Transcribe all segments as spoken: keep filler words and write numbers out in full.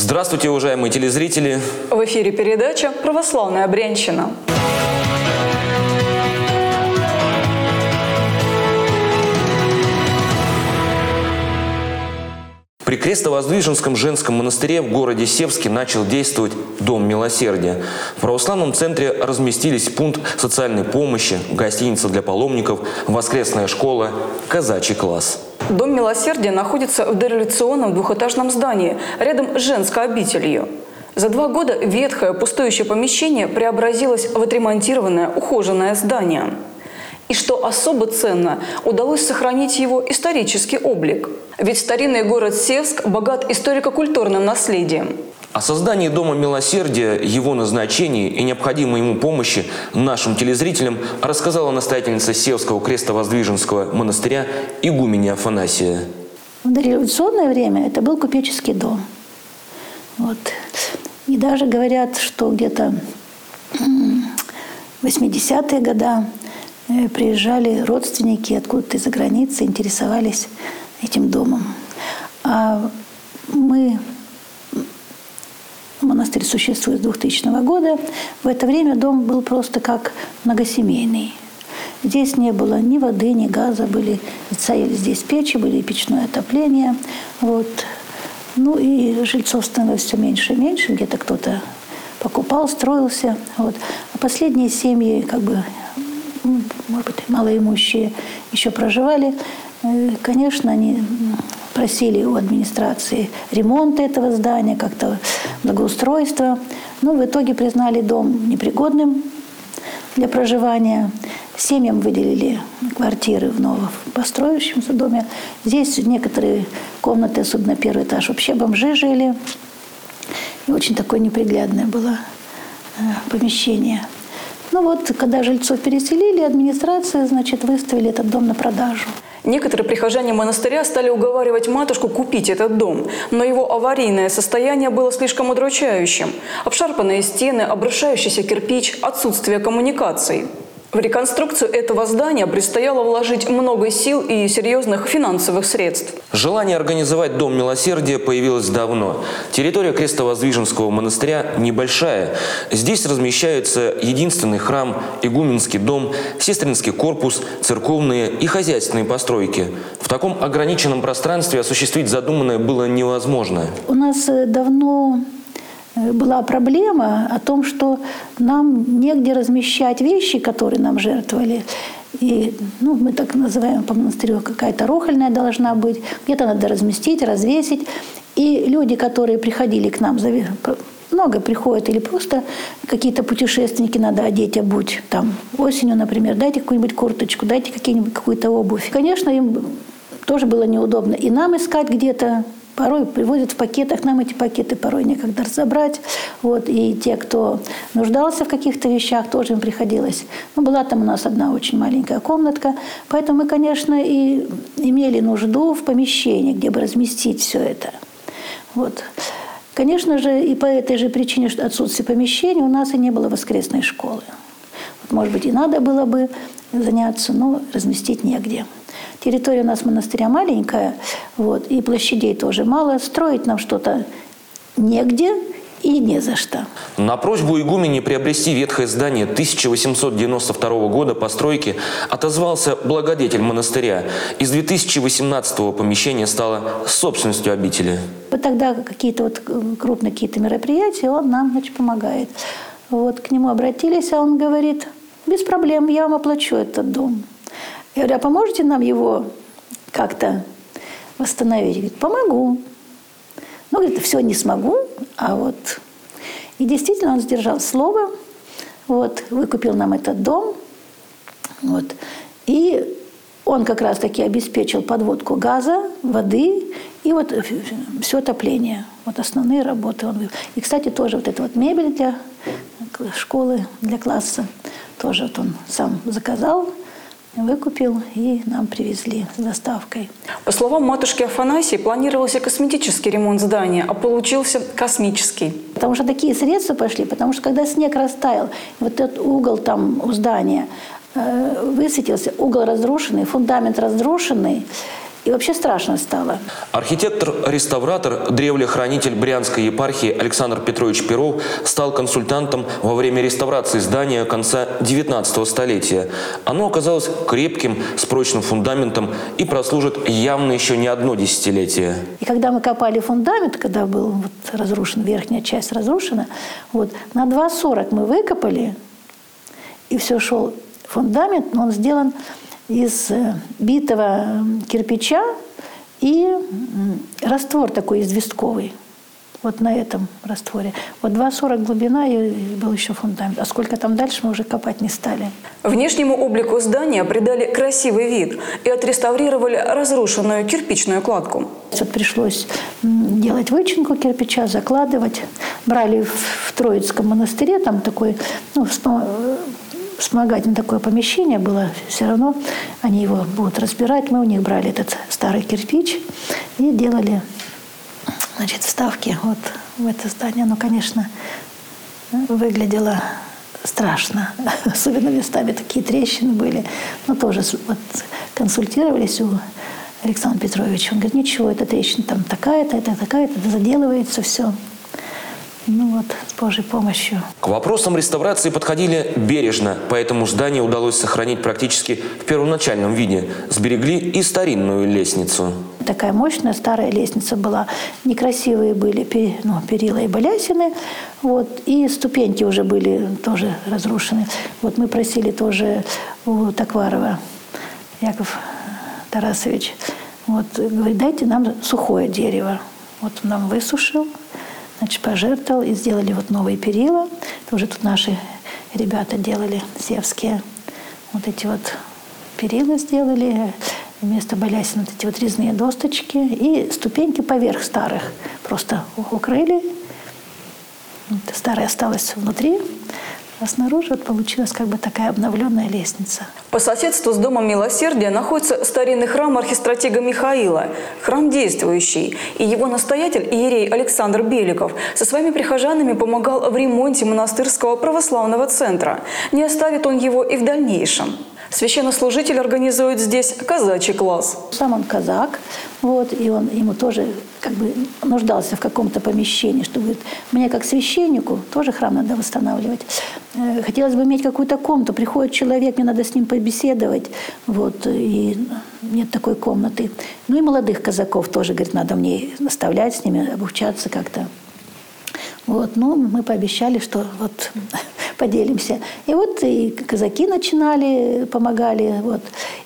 Здравствуйте, уважаемые телезрители! В эфире передача «Православная Брянщина». При Крестовоздвиженском женском монастыре в городе Севске начал действовать Дом милосердия. В православном центре разместились пункт социальной помощи, гостиница для паломников, воскресная школа, казачий класс. Дом милосердия находится в дореволюционном двухэтажном здании, рядом с женской обителью. За два года ветхое пустующее помещение преобразилось в отремонтированное ухоженное здание. И что особо ценно, удалось сохранить его исторический облик. Ведь старинный город Севск богат историко-культурным наследием. О создании Дома милосердия, его назначении и необходимой ему помощи нашим телезрителям рассказала настоятельница Севского Крестовоздвиженского монастыря игуменя Афанасия. В дореволюционное время это был купеческий дом. Вот. И даже говорят, что где-то в восьмидесятые годы приезжали родственники откуда-то из-за границы, интересовались этим домом. А мы, монастырь существует с двухтысячного года, в это время дом был просто как многосемейный. Здесь не было ни воды, ни газа, были, стояли здесь печи, были печное отопление. Вот. Ну и жильцов становилось все меньше и меньше, где-то кто-то покупал, строился. Вот. А последние семьи, как бы, может быть, малоимущие еще проживали. Конечно, они просили у администрации ремонта этого здания, как-то благоустройства. Но в итоге признали дом непригодным для проживания. Семьям выделили квартиры в новопостроившемся доме. Здесь некоторые комнаты, особенно первый этаж, вообще бомжи жили. И очень такое неприглядное было помещение. Ну вот, когда жильцов переселили, администрация, значит, выставили этот дом на продажу. Некоторые прихожане монастыря стали уговаривать матушку купить этот дом, но его аварийное состояние было слишком удручающим. Обшарпанные стены, обрушающийся кирпич, отсутствие коммуникаций. В реконструкцию этого здания предстояло вложить много сил и серьезных финансовых средств. Желание организовать Дом милосердия появилось давно. Территория Крестовоздвиженского монастыря небольшая. Здесь размещаются единственный храм, игуменский дом, сестринский корпус, церковные и хозяйственные постройки. В таком ограниченном пространстве осуществить задуманное было невозможно. У нас давно была проблема о том, что нам негде размещать вещи, которые нам жертвовали. И, ну, мы так называем по монастырю, какая-то рохольная должна быть. Где-то надо разместить, развесить. И люди, которые приходили к нам, много приходят, или просто какие-то путешественники надо одеть, обуть. Там, осенью, например, дайте какую-нибудь курточку, дайте какую-то обувь. Конечно, им тоже было неудобно. И нам искать где-то. Порой привозят в пакетах, нам эти пакеты порой некогда разобрать. Вот. И те, кто нуждался в каких-то вещах, тоже им приходилось. Ну, была там у нас одна очень маленькая комнатка. Поэтому мы, конечно, и имели нужду в помещении, где бы разместить все это. Вот. Конечно же, и по этой же причине, что отсутствие помещения, у нас и не было воскресной школы. Вот, может быть, и надо было бы заняться, но разместить негде. Территория у нас монастыря маленькая, вот, и площадей тоже мало. Строить нам что-то негде и не за что. На просьбу игумени приобрести ветхое здание тысяча восемьсот девяносто второго года постройки отозвался благодетель монастыря. Из две тысячи восемнадцатого помещение стало собственностью обители. Вот тогда какие-то вот крупные какие-то мероприятия, он нам, значит, помогает. Вот, к нему обратились, а он говорит: без проблем, я вам оплачу этот дом. Я говорю: а поможете нам его как-то восстановить? Говорит: помогу. Ну, говорит, все не смогу, а вот... И действительно он сдержал слово, вот, выкупил нам этот дом, вот, и он как раз-таки обеспечил подводку газа, воды и вот все отопление. Вот основные работы он вывел. И, кстати, тоже вот эта вот мебель для школы, для класса, тоже вот он сам заказал, выкупил и нам привезли с доставкой. По словам матушки Афанасии, планировался косметический ремонт здания, а получился космический. Потому что такие средства пошли, потому что когда снег растаял, вот этот угол там у здания э, высветился, угол разрушенный, фундамент разрушенный, и И вообще страшно стало. Архитектор-реставратор, древлехранитель Брянской епархии Александр Петрович Перов стал консультантом во время реставрации здания конца девятнадцатого столетия. Оно оказалось крепким, с прочным фундаментом и прослужит явно еще не одно десятилетие. И когда мы копали фундамент, когда был вот разрушен, верхняя часть разрушена, вот, на два сорок мы выкопали, и все шел фундамент, но он сделан из битого кирпича и раствор такой известковый. Вот на этом растворе. Вот два сорок глубина и был еще фундамент. А сколько там дальше, мы уже копать не стали. Внешнему облику здания придали красивый вид и отреставрировали разрушенную кирпичную кладку. Вот пришлось делать вычинку кирпича, закладывать. Брали в Троицком монастыре, там такой, ну, вспомогательное такое помещение было. Все равно они его будут разбирать. Мы у них брали этот старый кирпич и делали, значит, вставки вот в это здание. Оно, конечно, выглядело страшно. Особенно местами такие трещины были. Но тоже вот консультировались у Александра Петровича. Он говорит, ничего, эта трещина там такая-то, это такая-то, заделывается все. Ну вот, с Божьей помощью. К вопросам реставрации подходили бережно, поэтому здание удалось сохранить практически в первоначальном виде. Сберегли и старинную лестницу. Такая мощная старая лестница была. Некрасивые были ну, перила и балясины. Вот, и ступеньки уже были тоже разрушены. Вот мы просили тоже у Токварова Яков Тарасович. Вот, говорит, дайте нам сухое дерево. Вот он нам высушил. Значит, пожертвовал и сделали вот новые перила. Тоже тут наши ребята делали, севские. Вот эти вот перила сделали. Вместо балясин вот эти вот резные досточки. И ступеньки поверх старых просто укрыли. Это старое осталось внутри. А снаружи вот получилась как бы такая обновленная лестница. По соседству с Домом Милосердия находится старинный храм архистратега Михаила. Храм действующий. И его настоятель, иерей Александр Беликов, со своими прихожанами помогал в ремонте монастырского православного центра. Не оставит он его и в дальнейшем. Священнослужитель организует здесь казачий класс. Сам он казак, вот, и он ему тоже как бы нуждался в каком-то помещении, что говорит, мне как священнику тоже храм надо восстанавливать. Хотелось бы иметь какую-то комнату. Приходит человек, мне надо с ним побеседовать, вот, и нет такой комнаты. Ну и молодых казаков тоже, говорит, надо мне наставлять с ними, обучаться как-то. Вот, ну, мы пообещали, что вот поделимся. И вот и казаки начинали, помогали, вот,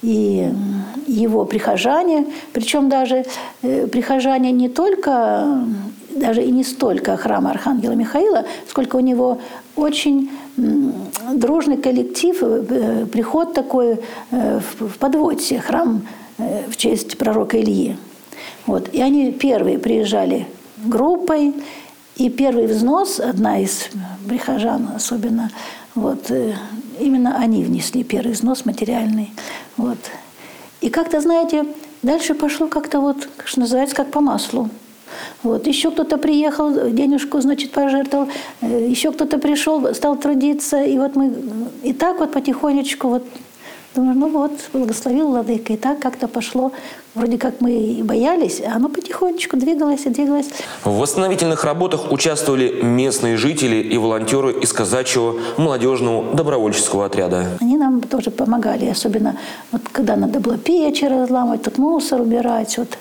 и его прихожане, причем даже э, прихожане не только, даже и не столько храма Архангела Михаила, сколько у него очень м, дружный коллектив, э, приход такой э, в, в Подводье, храм э, в честь пророка Ильи. Вот, и они первые приезжали группой. И первый взнос, одна из прихожан особенно, вот, именно они внесли первый взнос материальный. Вот. И как-то, знаете, дальше пошло как-то вот, что называется, как по маслу. Вот. Еще кто-то приехал, денежку, значит, пожертвовал, еще кто-то пришел, стал трудиться. И вот мы и так вот потихонечку вот думаю, ну вот, благословил владыка. И так как-то пошло. Вроде как мы и боялись, а оно потихонечку двигалось и двигалось. В восстановительных работах участвовали местные жители и волонтеры из казачьего молодежного добровольческого отряда. Они нам тоже помогали, особенно вот когда надо было печи разламывать, тут мусор убирать. Вот,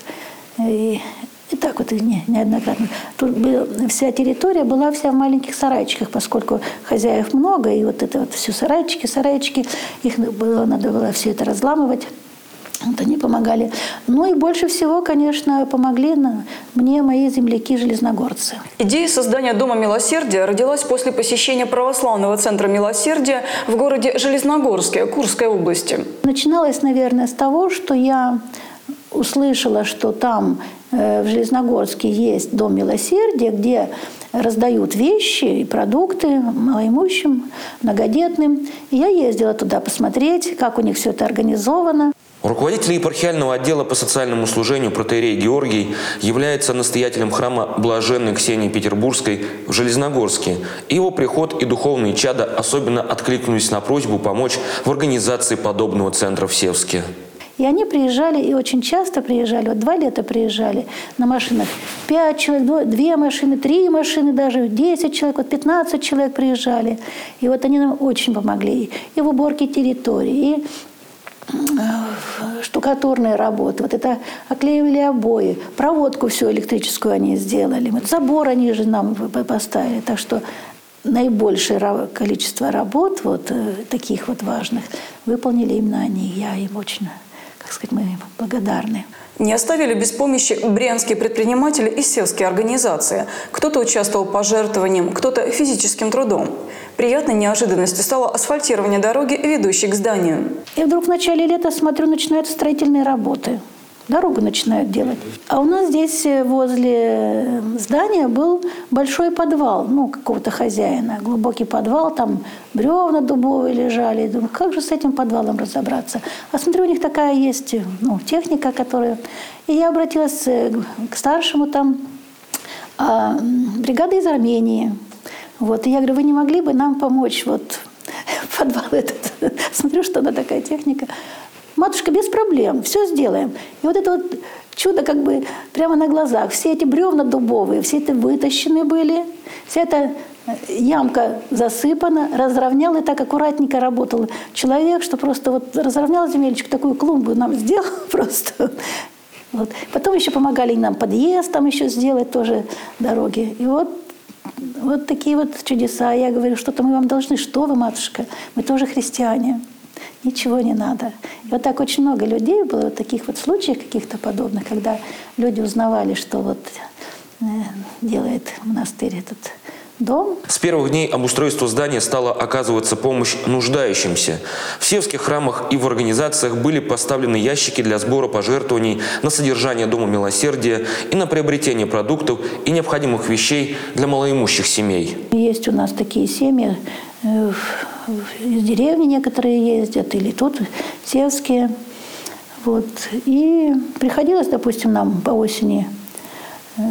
и, и так вот не, неоднократно. Тут был, вся территория была вся в маленьких сарайчиках, поскольку хозяев много, и вот это вот все сарайчики, сарайчики, их было, надо было все это разламывать. Вот они помогали. Ну и больше всего, конечно, помогли мне мои земляки-железногорцы. Идея создания Дома Милосердия родилась после посещения православного центра Милосердия в городе Железногорске, Курской области. Начиналось, наверное, с того, что я услышала, что там э, в Железногорске есть Дом Милосердия, где раздают вещи и продукты малоимущим, многодетным. И я ездила туда посмотреть, как у них все это организовано. Руководитель епархиального отдела по социальному служению протоиерей Георгий является настоятелем храма Блаженной Ксении Петербургской в Железногорске. И его приход и духовные чада особенно откликнулись на просьбу помочь в организации подобного центра в Севске. И они приезжали, и очень часто приезжали, вот два лета приезжали на машинах. Пять человек, две машины, три машины даже, десять человек, вот пятнадцать человек приезжали. И вот они нам очень помогли. И в уборке территории, и штукатурные работы, вот это оклеивали обои, проводку всю электрическую они сделали, вот забор они же нам поставили, так что наибольшее количество работ, вот таких вот важных, выполнили именно они. Я им очень, как сказать, мы им благодарны. Не оставили без помощи брянские предприниматели и сельские организации. Кто-то участвовал пожертвованием, кто-то физическим трудом. Приятной неожиданностью стало асфальтирование дороги, ведущей к зданию. И вдруг в начале лета, смотрю, начинаются строительные работы. Дорогу начинают делать. А у нас здесь возле здания был большой подвал, ну, какого-то хозяина. Глубокий подвал, там бревна дубовые лежали. Думаю, как же с этим подвалом разобраться? А смотрю, у них такая есть, ну, техника, которая... И я обратилась к старшему там, а, бригада из Армении. Вот. И я говорю, вы не могли бы нам помочь? Вот подвал этот. Смотрю, что она такая техника. Матушка, без проблем, все сделаем. И вот это вот чудо как бы прямо на глазах. Все эти бревна дубовые, все это вытащены были, вся эта ямка засыпана, разровнял, и так аккуратненько работал человек, что просто вот разровнял земельчик, такую клумбу нам сделал просто. Вот. Потом еще помогали нам подъезд там еще сделать, тоже дороги. И вот вот такие вот чудеса. Я говорю, что-то мы вам должны. Что вы, матушка? Мы тоже христиане. Ничего не надо. И вот так очень много людей было, вот таких вот случаев каких-то подобных, когда люди узнавали, что вот э, делает монастырь этот дом. С первых дней обустройства здания стала оказываться помощь нуждающимся. В сельских храмах и в организациях были поставлены ящики для сбора пожертвований на содержание Дома Милосердия и на приобретение продуктов и необходимых вещей для малоимущих семей. Есть у нас такие семьи, э, из деревни некоторые ездят, или тут сельские. Вот. И приходилось, допустим, нам по осени, э,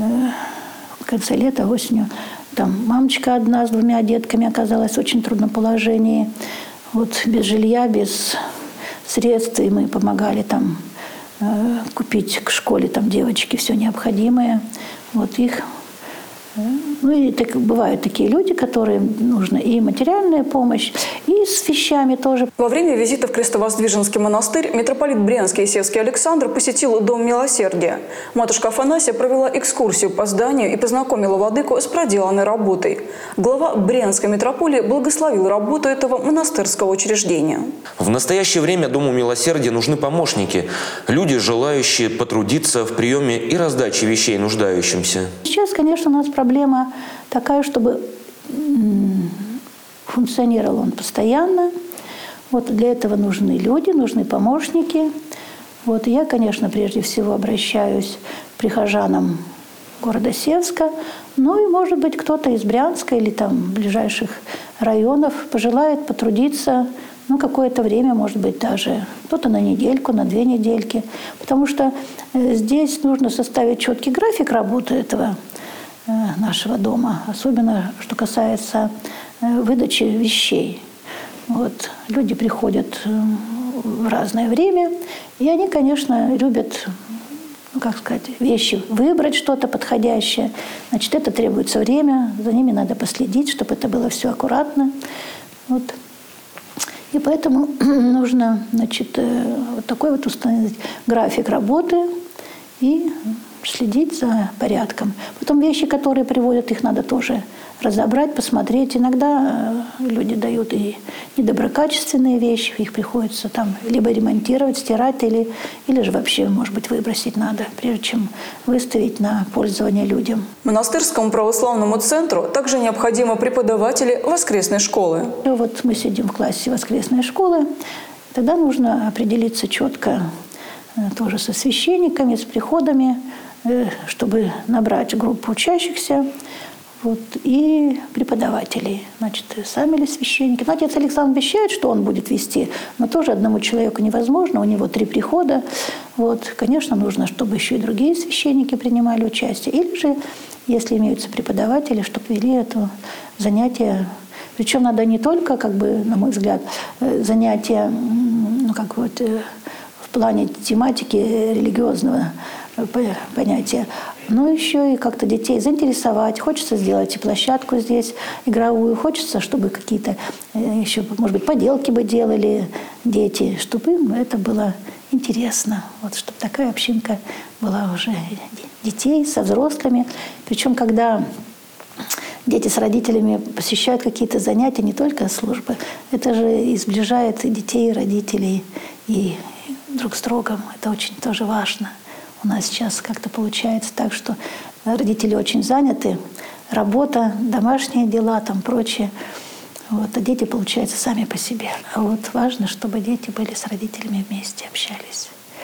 в конце лета, осенью, там мамочка одна с двумя детками оказалась в очень трудном положении. Вот без жилья, без средств. И мы помогали там э, купить к школе там девочки все необходимое. Вот их. Э, ну и так, бывают такие люди, которым нужна и материальная помощь, и с вещами тоже. Во время визита в Крестовоздвиженский монастырь митрополит Брянский и Севский Александр посетил Дом Милосердия. Матушка Афанасия провела экскурсию по зданию и познакомила владыку с проделанной работой. Глава Брянской митрополии благословил работу этого монастырского учреждения. В настоящее время Дому Милосердия нужны помощники, люди, желающие потрудиться в приеме и раздаче вещей нуждающимся. Сейчас, конечно, у нас проблема такая, чтобы функционировал он постоянно. Вот для этого нужны люди, нужны помощники. Вот я, конечно, прежде всего обращаюсь к прихожанам города Севска, ну и, может быть, кто-то из Брянска или там ближайших районов пожелает потрудиться, ну, какое-то время, может быть, даже кто-то на недельку, на две недельки. Потому что здесь нужно составить четкий график работы этого нашего дома, особенно что касается выдачи вещей. Вот. Люди приходят в разное время, и они, конечно, любят, ну, как сказать, вещи выбрать, что-то подходящее. Значит, это требуется время, за ними надо последить, чтобы это было все аккуратно. Вот. И поэтому нужно, значит, вот такой вот установить график работы и следить за порядком. Потом вещи, которые приводят, их надо тоже разобрать, посмотреть. Иногда люди дают и недоброкачественные вещи, их приходится там либо ремонтировать, стирать, или, или же вообще, может быть, выбросить надо, прежде чем выставить на пользование людям. Монастырскому православному центру также необходимы преподаватели воскресной школы. Вот мы сидим в классе воскресной школы, тогда нужно определиться четко тоже со священниками, с приходами, чтобы набрать группу учащихся, вот, и преподавателей. Значит, сами ли священники. Ну, отец Александр обещает, что он будет вести, но тоже одному человеку невозможно, у него три прихода. Вот, конечно, нужно, чтобы еще и другие священники принимали участие. Или же, если имеются преподаватели, чтобы вели это занятие. Причем надо не только, как бы, на мой взгляд, занятия, ну, как вот, плане тематики религиозного понятия, но еще и как-то детей заинтересовать. Хочется сделать и площадку здесь игровую, хочется, чтобы какие-то еще, может быть, поделки бы делали дети, чтобы им это было интересно. Вот, чтобы такая общинка была уже детей со взрослыми. Причем, когда дети с родителями посещают какие-то занятия, не только службы, это же и сближает и детей, и родителей, и друг с другом. Это очень тоже важно. У нас сейчас как-то получается так, что родители очень заняты, работа, домашние дела, там прочее. Вот, а дети, получается, сами по себе. А вот важно, чтобы дети были с родителями вместе, общались.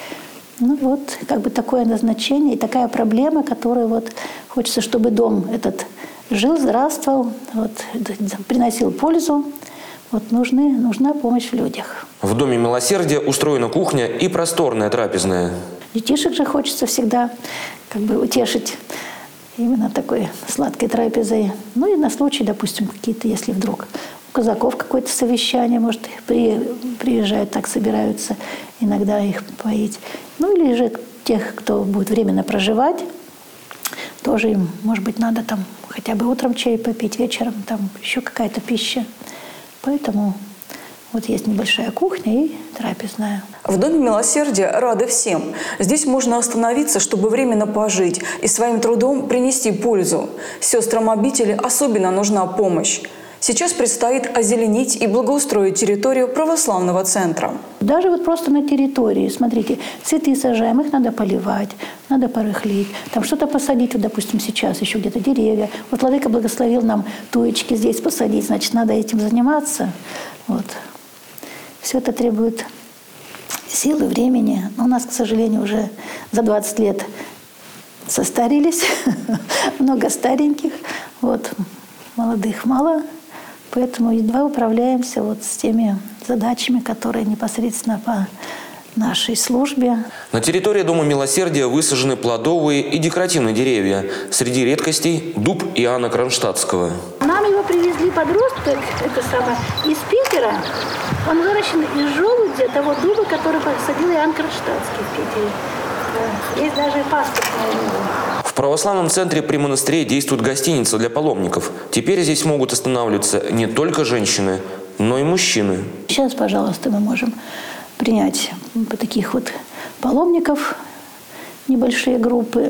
Ну вот, как бы такое назначение и такая проблема, которую вот хочется, чтобы дом этот жил, здравствовал, вот, приносил пользу. Вот нужны, нужна помощь в людях. В Доме милосердия устроена кухня и просторная трапезная. Детишек же хочется всегда как бы утешить именно такой сладкой трапезой. Ну и на случай, допустим, какие-то, если вдруг у казаков какое-то совещание, может, при, приезжают, так собираются иногда их поить. Ну или же тех, кто будет временно проживать, тоже им, может быть, надо там хотя бы утром чай попить, вечером там еще какая-то пища. Поэтому вот есть небольшая кухня и трапезная. В Доме милосердия рады всем. Здесь можно остановиться, чтобы временно пожить и своим трудом принести пользу. Сестрам обители особенно нужна помощь. Сейчас предстоит озеленить и благоустроить территорию православного центра. Даже вот просто на территории, смотрите, цветы сажаем, их надо поливать, надо порыхлить, там что-то посадить, вот, допустим, сейчас еще где-то деревья. Вот владыка благословил нам туечки здесь посадить, значит, надо этим заниматься. Вот. Все это требует силы, времени. Но у нас, к сожалению, уже за двадцать лет состарились, много стареньких, вот, молодых мало. Поэтому едва управляемся вот с теми задачами, которые непосредственно по нашей службе. На территории Дома милосердия высажены плодовые и декоративные деревья. Среди редкостей дуб Иоанна Кронштадтского. Нам его привезли подросток, это самое, из Питера. Он выращен из желуди того дуба, который посадил Иоанн Кронштадтский в Питере. Есть даже паспорт на него. В православном центре при монастыре действует гостиница для паломников. Теперь здесь могут останавливаться не только женщины, но и мужчины. Сейчас, пожалуйста, мы можем принять таких вот паломников, небольшие группы.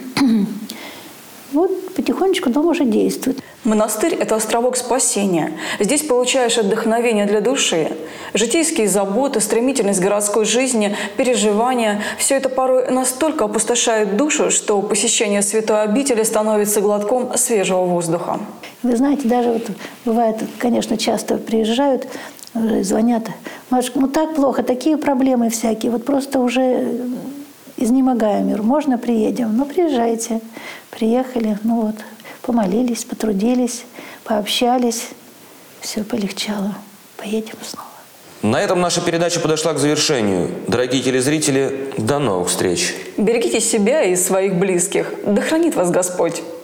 Вот потихонечку дом уже действует. Монастырь – это островок спасения. Здесь получаешь отдохновение для души. Житейские заботы, стремительность городской жизни, переживания – все это порой настолько опустошает душу, что посещение святой обители становится глотком свежего воздуха. Вы знаете, даже вот бывает, конечно, часто приезжают, звонят: «Матушка, ну так плохо, такие проблемы всякие, вот просто уже изнемогаем мир, можно приедем?» Ну, приезжайте. Приехали, ну вот, помолились, потрудились, пообщались, все полегчало. Поедем снова. На этом наша передача подошла к завершению. Дорогие телезрители, до новых встреч. Берегите себя и своих близких. Да хранит вас Господь.